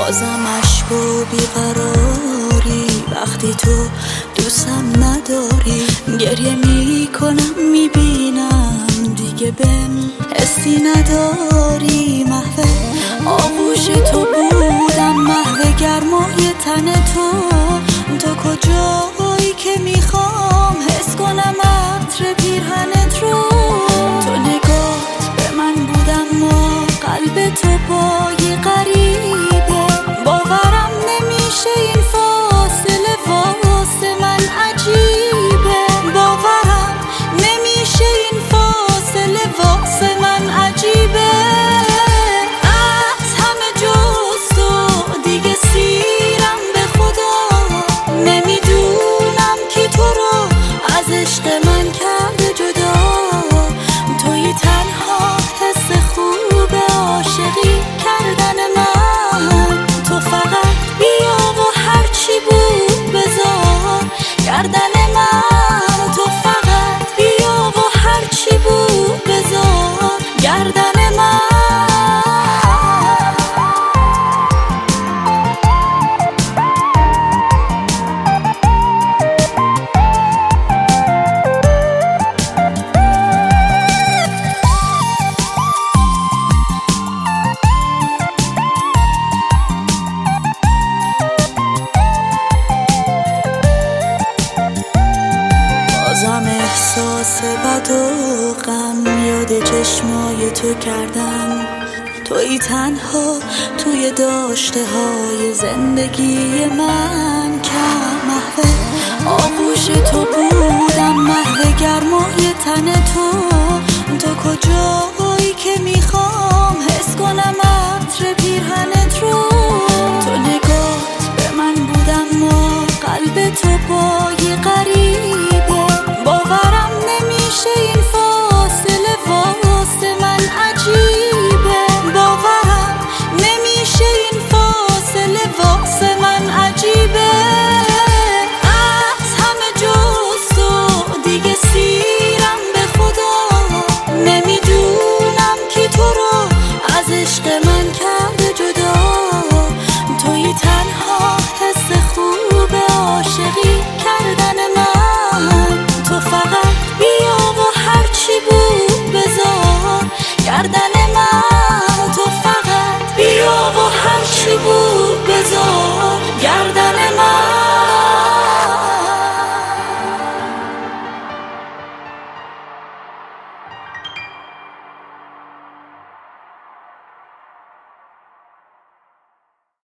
بازم عشق و بیقراری وقتی تو دوستم نداری. گریه میکنم میبینم دیگه بهم حسی نداری. محو آغوش تو بودم، محو گرمای تن تو. تو کجایی که میخوام حس کنم عطر پیرهنت رو. تو نگات به من بودم و قلب تو پای غریبه. باورم نمیشه این فاصله واسه من عجیبه. باورم نمیشه این فاصله واسه من عجیبه. از همه جز تو دیگه سیرم به خدا. نمیدونم کی تو رو از عشق من کرده جدا. توی تنها حس خوب عاشقی کردن من. تو فقط بیا و هرچی بود بذار گردن من. تو فقط بیا و هرچی بود بذار گردن من. بازم احساس بد و غم یاد چشمای تو کردم. توی تنها توی داشته های زندگی من. کم محو آغوش تو بودم، محو گرمای تن تو. تو کجا